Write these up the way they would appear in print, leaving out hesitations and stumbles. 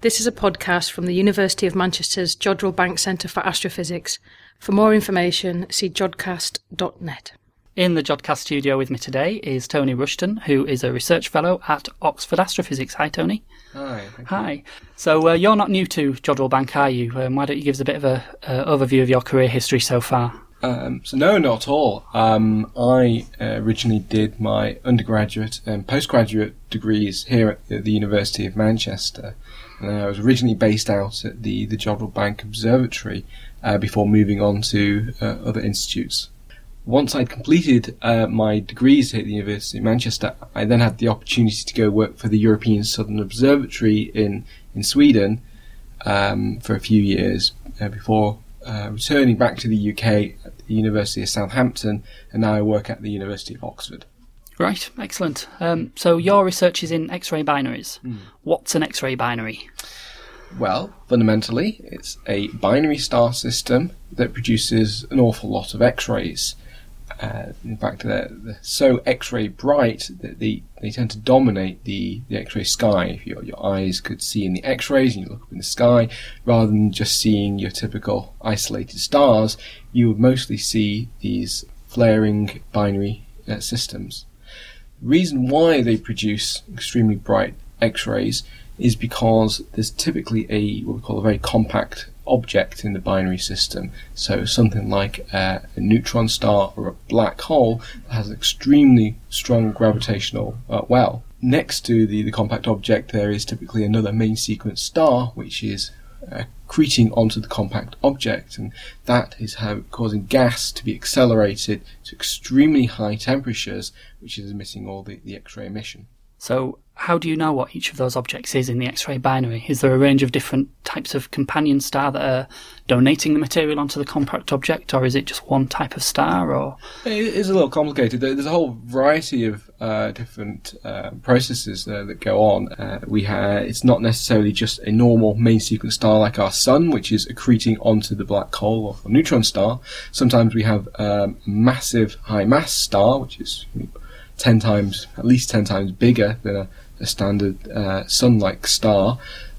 This is a podcast from the University of Manchester's Jodrell Bank Centre for Astrophysics. For more information, see jodcast.net. In the Jodcast studio with me today is Tony Rushton, who is a research fellow at Oxford Astrophysics. Hi, Tony. Hi. Hi. So you're not new to Jodrell Bank, are you? Why don't you give us a bit of an overview of your career history so far? No, not at all. I originally did my undergraduate and postgraduate degrees here at the University of Manchester. And I was originally based out at the Jodrell Bank Observatory before moving on to other institutes. Once I'd completed my degrees here at the University of Manchester, I then had the opportunity to go work for the European Southern Observatory in Sweden for a few years before returning back to the UK at the University of Southampton, and now I work at the University of Oxford. Right, excellent. So your research is in X-ray binaries. What's an X-ray binary? Well, fundamentally, it's a binary star system that produces an awful lot of X-rays. In fact, they're so X-ray bright that they tend to dominate the X-ray sky. If your eyes could see in the X-rays and you look up in the sky, rather than just seeing your typical isolated stars, you would mostly see these flaring binary systems. The reason why they produce extremely bright X-rays is because there's typically what we call a very compact object in the binary system. So something like a neutron star or a black hole that has an extremely strong gravitational well. Next to the compact object, there is typically another main sequence star which is accreting onto the compact object, and that is causing gas to be accelerated to extremely high temperatures, which is emitting all the X-ray emission. So how do you know what each of those objects is in the X-ray binary? Is there a range of different types of companion star that are donating the material onto the compact object, or is it just one type of star? Or it is a little complicated. There's a whole variety of different processes that go on. It's not necessarily just a normal main sequence star like our Sun, which is accreting onto the black hole or neutron star. Sometimes we have a massive high mass star, which is at least 10 times bigger than a standard Sun-like star,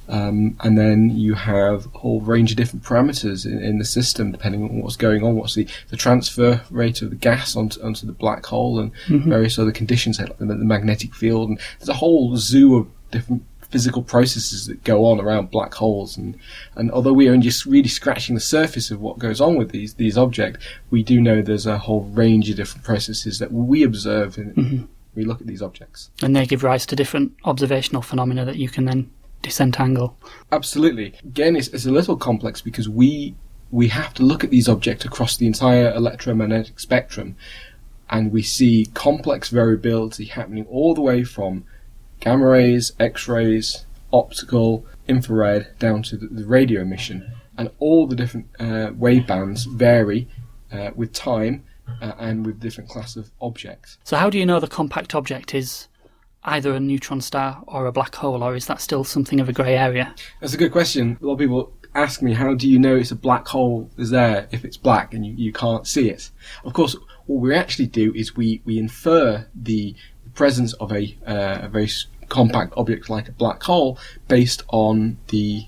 and then you have a whole range of different parameters in the system depending on what's going on, what's the transfer rate of the gas onto the black hole, and various other conditions like the magnetic field, and there's a whole zoo of different physical processes that go on around black holes, and although we are just really scratching the surface of what goes on with these objects, we do know there's a whole range of different processes that we observe when we look at these objects. And they give rise to different observational phenomena that you can then disentangle. Absolutely. Again, it's a little complex because we have to look at these objects across the entire electromagnetic spectrum, and we see complex variability happening all the way from gamma rays, X-rays, optical, infrared, down to the radio emission. And all the different wave bands vary with time and with different class of objects. So how do you know the compact object is either a neutron star or a black hole, or is that still something of a grey area? That's a good question. A lot of people ask me, how do you know it's a black hole is there if it's black and you can't see it? Of course, what we actually do is we infer the presence of a very compact object like a black hole based on the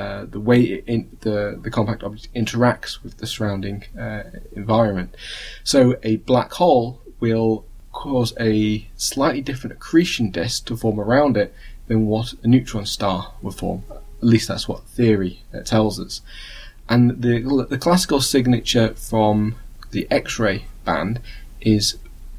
way the compact object interacts with the surrounding environment. So a black hole will cause a slightly different accretion disk to form around it than what a neutron star would form. At least that's what theory tells us. And the classical signature from the X-ray band is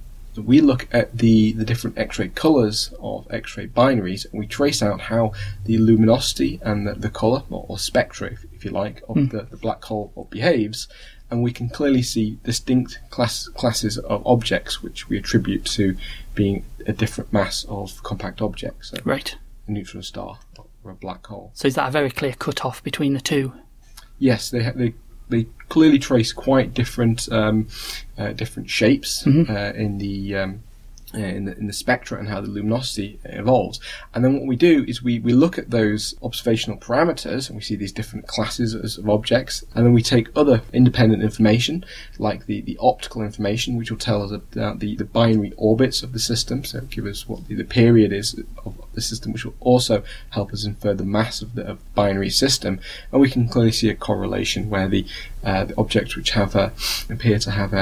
we look at the different X-ray colours of X-ray binaries, and we trace out how the luminosity and the colour, or spectra, if you like, of the black hole behaves, and we can clearly see distinct classes of objects which we attribute to being a different mass of compact objects. So right. A neutron star or a black hole. So is that a very clear cut-off between the two? Yes, they clearly trace quite different shapes in in the spectra and how the luminosity evolves. And then what we do is we look at those observational parameters, and we see these different classes of objects, and then we take other independent information, like the optical information, which will tell us about the binary orbits of the system, so give us what the period is of the system, which will also help us infer the mass of the binary system. And we can clearly see a correlation where the objects which appear to have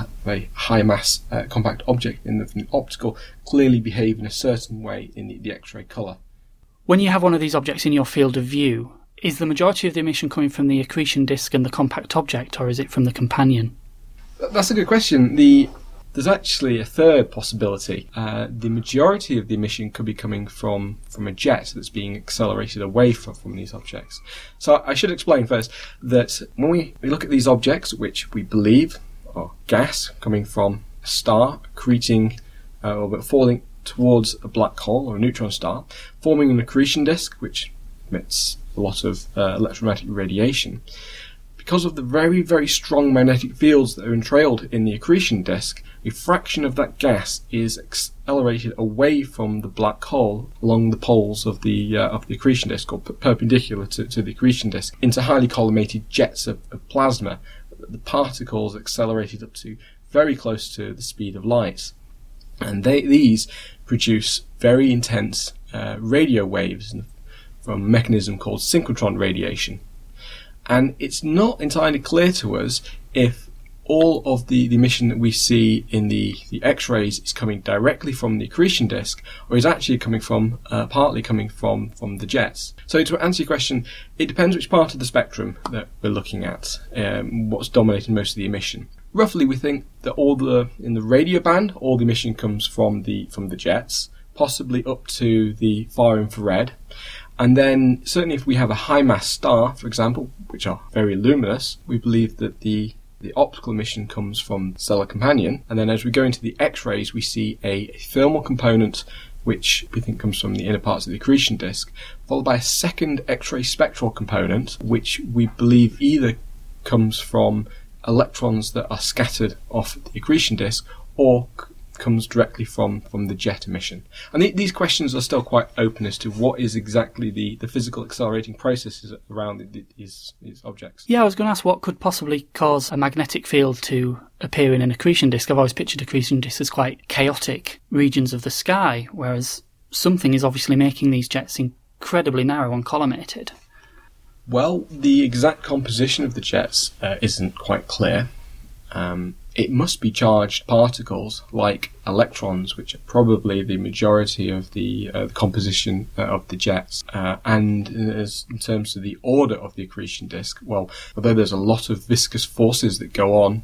a high mass compact object in the optical clearly behave in a certain way in the X-ray colour. When you have one of these objects in your field of view, is the majority of the emission coming from the accretion disk and the compact object, or is it from the companion? That's a good question. There's actually a third possibility. The majority of the emission could be coming from a jet that's being accelerated away from these objects. So I should explain first that when we look at these objects, which we believe are gas coming from a star accreting or falling towards a black hole or a neutron star, forming an accretion disk which emits a lot of electromagnetic radiation. Because of the very, very strong magnetic fields that are entrailed in the accretion disk, a fraction of that gas is accelerated away from the black hole along the poles of the accretion disk, or perpendicular to the accretion disk, into highly collimated jets of plasma. The particles accelerated up to very close to the speed of light. And these produce very intense radio waves from a mechanism called synchrotron radiation. And it's not entirely clear to us if all of the emission that we see in the X-rays is coming directly from the accretion disk, or is actually coming from partly coming from the jets. So to answer your question, it depends which part of the spectrum that we're looking at, what's dominating most of the emission. Roughly, we think that in the radio band, all the emission comes from the jets, possibly up to the far infrared. And then, certainly if we have a high mass star, for example, which are very luminous, we believe that the optical emission comes from the stellar companion. And then as we go into the X-rays, we see a thermal component, which we think comes from the inner parts of the accretion disk, followed by a second X-ray spectral component, which we believe either comes from electrons that are scattered off the accretion disk, or comes directly from the jet emission. And these questions are still quite open as to what is exactly the physical accelerating processes around these objects. Yeah, I was going to ask what could possibly cause a magnetic field to appear in an accretion disk. I've always pictured accretion disks as quite chaotic regions of the sky, whereas something is obviously making these jets incredibly narrow and collimated. Well, the exact composition of the jets isn't quite clear. It must be charged particles like electrons, which are probably the majority of the composition of the jets. And in terms of the order of the accretion disk, well, although there's a lot of viscous forces that go on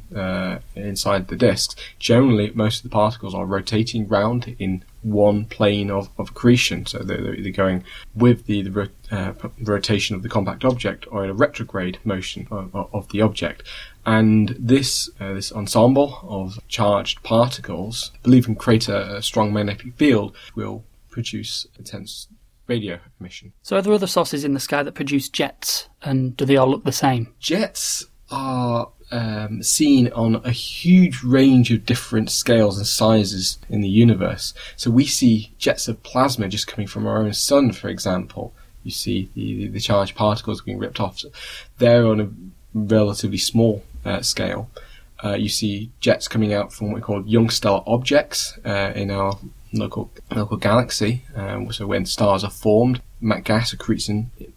inside the disks, generally most of the particles are rotating round in one plane of accretion. So they're going with the rotation of the compact object, or in a retrograde motion of the object. And this ensemble of charged particles, believe can create a strong magnetic field, will produce intense radio emission. So are there other sources in the sky that produce jets, and do they all look the same? Jets are seen on a huge range of different scales and sizes in the universe. So we see jets of plasma just coming from our own sun, for example. You see the charged particles being ripped off. So they're on a relatively small scale. You see jets coming out from what we call young stellar objects in our local galaxy. So when stars are formed, gas accretes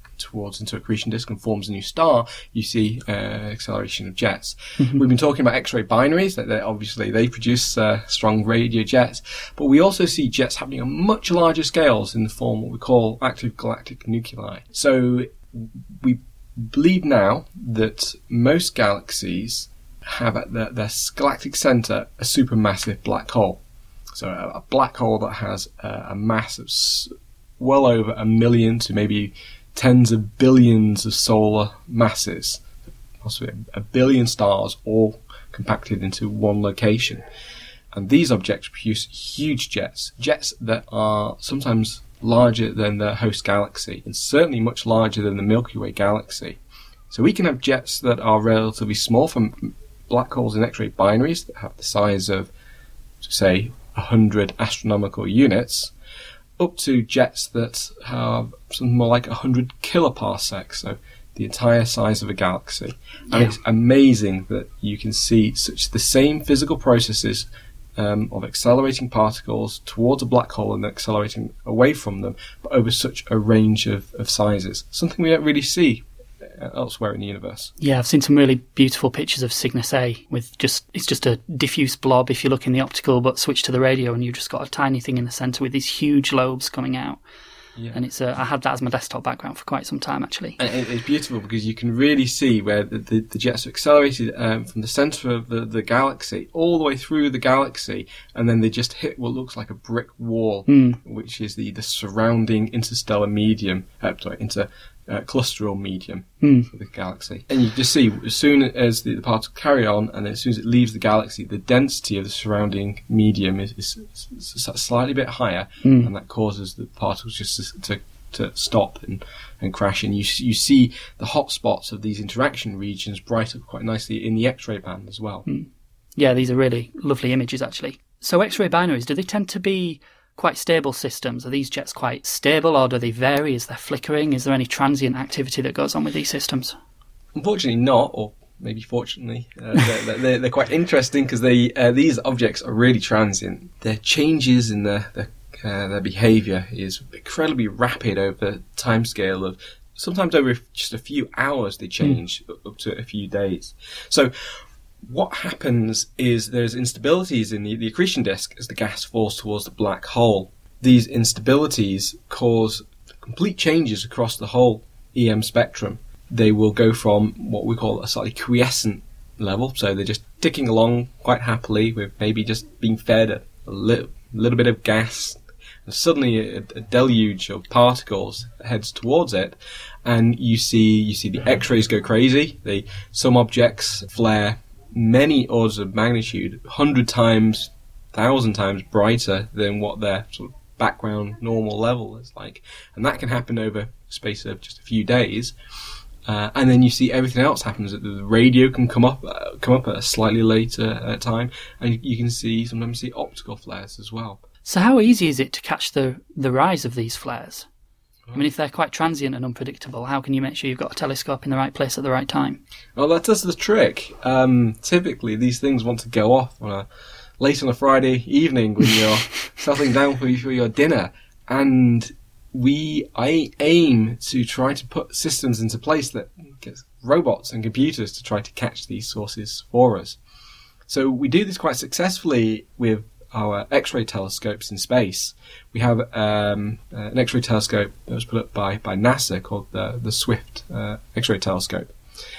into accretion disk and forms a new star, you see acceleration of jets. Mm-hmm. We've been talking about X-ray binaries, that obviously they produce strong radio jets, but we also see jets happening on much larger scales in the form of what we call active galactic nuclei. So we believe now that most galaxies have at their galactic centre a supermassive black hole. So a black hole that has a mass of well over 1 million to maybe tens of billions of solar masses, possibly 1 billion stars all compacted into one location. And these objects produce huge jets that are sometimes larger than their host galaxy, and certainly much larger than the Milky Way galaxy. So we can have jets that are relatively small from black holes in X-ray binaries that have the size of, say, 100 astronomical units, up to jets that have something more like 100 kiloparsecs, so the entire size of a galaxy. And it's amazing that you can see such the same physical processes of accelerating particles towards a black hole and accelerating away from them, but over such a range of sizes. Something we don't really see elsewhere in the universe. Yeah, I've seen some really beautiful pictures of Cygnus A with it's just a diffuse blob if you look in the optical, but switch to the radio and you've just got a tiny thing in the centre with these huge lobes coming out. Yeah. And it's I had that as my desktop background for quite some time, actually. And it's beautiful because you can really see where the jets are accelerated from the centre of the galaxy all the way through the galaxy, and then they just hit what looks like a brick wall, which is the surrounding interstellar medium, clusteral medium for the galaxy. And you just see, as soon as the particles carry on, and then as soon as it leaves the galaxy, the density of the surrounding medium is slightly bit higher, and that causes the particles just to stop and crash. And you see the hot spots of these interaction regions bright up quite nicely in the X-ray band as well. Yeah, these are really lovely images, actually. So X-ray binaries, do they tend to be quite stable systems? Are these jets quite stable, or do they vary? Is there flickering? Is there any transient activity that goes on with these systems? Unfortunately not, or maybe fortunately. They're quite interesting because these objects are really transient. Their changes in their behaviour is incredibly rapid over the timescale of sometimes over just a few hours they change, up to a few days. So what happens is there's instabilities in the accretion disk as the gas falls towards the black hole. These instabilities cause complete changes across the whole EM spectrum. They will go from what we call a slightly quiescent level, so they're just ticking along quite happily with maybe just being fed a little bit of gas, and suddenly a deluge of particles heads towards it, and you see the X-rays go crazy. Some objects flare many orders of magnitude, 100 times, 1,000 times brighter than what their sort of background normal level is like. And that can happen over a space of just a few days. And then you see everything else happens. The radio can come up at a slightly later time, and you can sometimes see optical flares as well. So how easy is it to catch the rise of these flares? I mean, if they're quite transient and unpredictable, how can you make sure you've got a telescope in the right place at the right time? Well, that's the trick. Typically, these things want to go off late on a Friday evening when you're settling down for your dinner. And I aim to try to put systems into place that gets robots and computers to try to catch these sources for us. So we do this quite successfully with our X-ray telescopes in space. We have an X-ray telescope that was put up by NASA called the Swift X-ray telescope,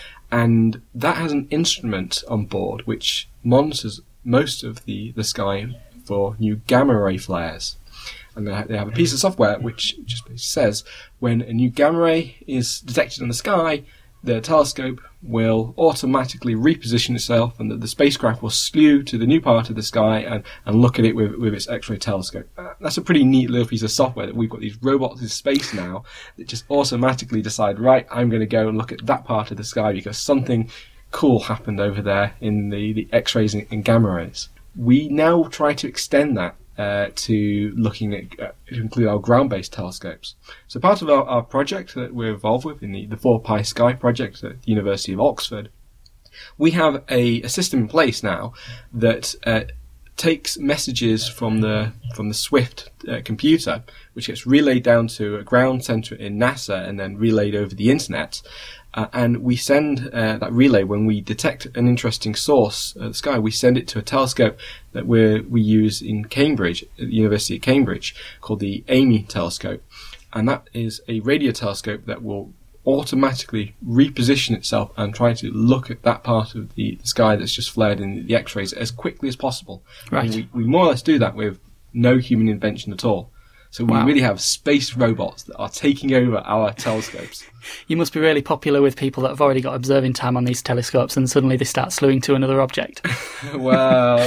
and that has an instrument on board which monitors most of the sky for new gamma ray flares. And they have a piece of software which just says when a new gamma ray is detected in the sky, the telescope will automatically reposition itself, and the spacecraft will slew to the new part of the sky and look at it with its X-ray telescope. That's a pretty neat little piece of software that we've got these robots in space now that just automatically decide, right, I'm going to go and look at that part of the sky because something cool happened over there in the X-rays and gamma rays. We now try to extend that to looking at to include our ground-based telescopes. So part of our project that we're involved with in the 4Pi Sky project at the University of Oxford, we have a system in place now that takes messages from the Swift computer, which gets relayed down to a ground centre in NASA and then relayed over the internet. And we send that relay when we detect an interesting source at the sky. We send it to a telescope that we use in Cambridge, at the University of Cambridge, called the AMI telescope. And that is a radio telescope that will automatically reposition itself and try to look at that part of the sky that's just flared in the X-rays as quickly as possible. Right. And we more or less do that with no human intervention at all. So we really have space robots that are taking over our telescopes. You must be really popular with people that have already got observing time on these telescopes and suddenly they start slewing to another object. well,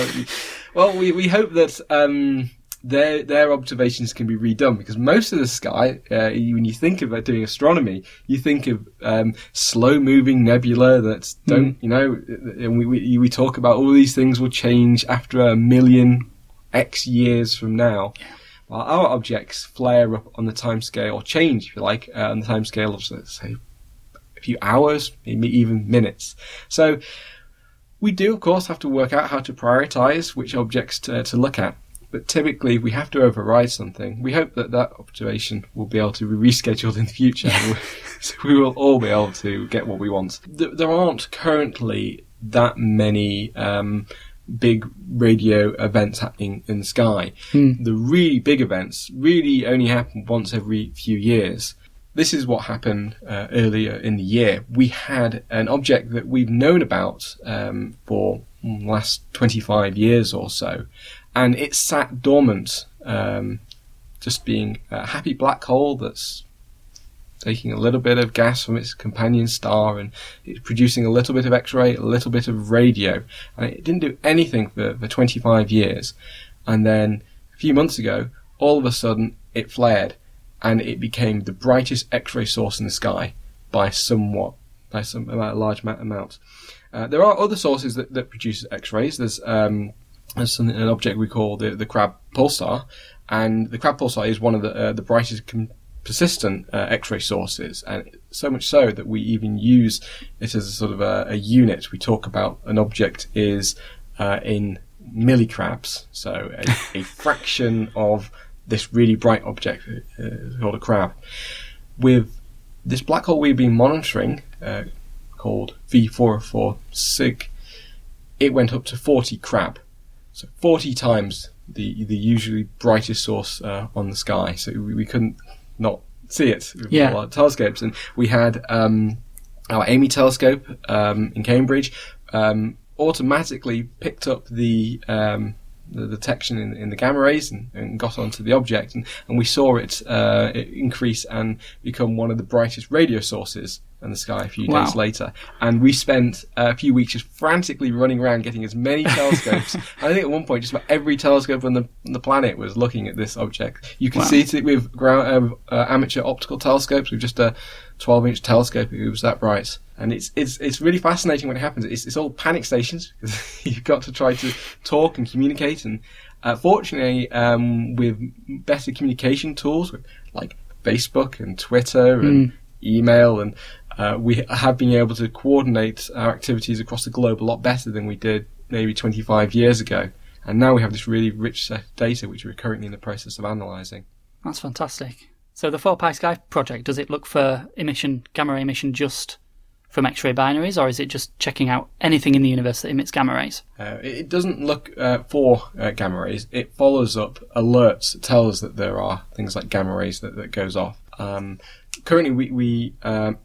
we hope that their observations can be redone, because most of the sky, when you think about doing astronomy, you think of slow-moving nebula that don't, and we talk about all these things will change after 1 million X years from now, while our objects flare up on the timescale, or change, if you like, on the timescale of, let's say, a few hours, maybe even minutes. So we do, of course, have to work out how to prioritize which objects to look at. But typically, we have to override something. We hope that observation will be able to be rescheduled in the future, so we will all be able to get what we want. There aren't currently that many big radio events happening in the sky. The really big events really only happen once every few years. This is what happened earlier in the year. We had an object that we've known about for the last 25 years or so, and it sat dormant, just being a happy black hole that's taking a little bit of gas from its companion star, and it's producing a little bit of X-ray, a little bit of radio, and it didn't do anything for 25 years. And then a few months ago, all of a sudden, it flared, and it became the brightest X-ray source in the sky by some large amount. There are other sources that produce X-rays. There's an object we call the Crab pulsar, and the Crab pulsar is one of the brightest persistent X-ray sources, and so much so that we even use it as a sort of a unit. We talk about an object is in millicrabs, so a fraction of this really bright object called a crab. With this black hole we've been monitoring, called V404 SIG, it went up to 40 crab. So 40 times the usually brightest source on the sky. So we couldn't not see it with all our telescopes. And we had our Amy telescope in Cambridge automatically picked up the detection in the gamma rays and got onto the object. And we saw it increase and become one of the brightest radio sources in the sky a few days later. And we spent a few weeks just frantically running around getting as many telescopes. I think at one point just about every telescope on the planet was looking at this object. You can see it with amateur optical telescopes with just a 12-inch telescope. It was that bright. And it's really fascinating when it happens. It's all panic stations, because you've got to try to talk and communicate. And fortunately, with better communication tools like Facebook and Twitter and email, and we have been able to coordinate our activities across the globe a lot better than we did maybe 25 years ago. And now we have this really rich set of data which we're currently in the process of analysing. That's fantastic. So the 4Pi Sky project, does it look for gamma ray emission just from X-ray binaries, or is it just checking out anything in the universe that emits gamma rays? It doesn't look for gamma rays. It follows up alerts that tell us that there are things like gamma rays that goes off. Currently, we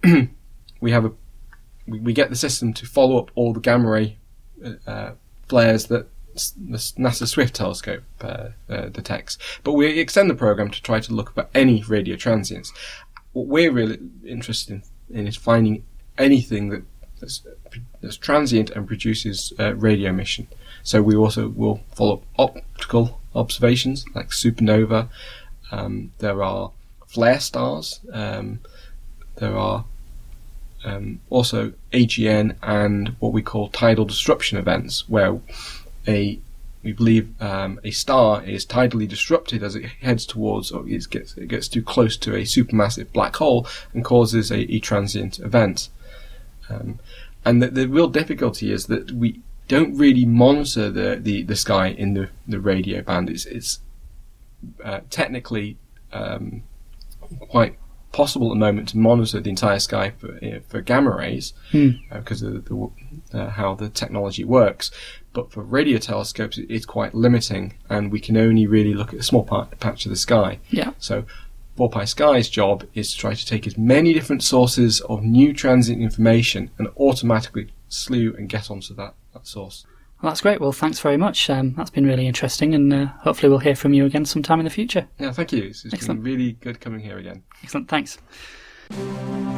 get the system to follow up all the gamma ray flares that the NASA Swift telescope detects, but we extend the program to try to look for any radio transients. What we're really interested in is finding anything that's transient and produces radio emission. So we also will follow up optical observations like supernova. There are flare stars. There are also AGN and what we call tidal disruption events, where we believe a star is tidally disrupted as it heads towards, or it gets too close to a supermassive black hole and causes a transient event. And the real difficulty is that we don't really monitor the sky in the radio band. It's technically quite possible at the moment to monitor the entire sky for gamma rays because of how the technology works. But for radio telescopes, it's quite limiting, and we can only really look at a small patch of the sky. Yeah. So 4Pi Sky's job is to try to take as many different sources of new transient information and automatically slew and get onto that source. Well, that's great. Well, thanks very much. That's been really interesting, and hopefully we'll hear from you again sometime in the future. Yeah, thank you. It's been really good coming here again. Excellent. Thanks.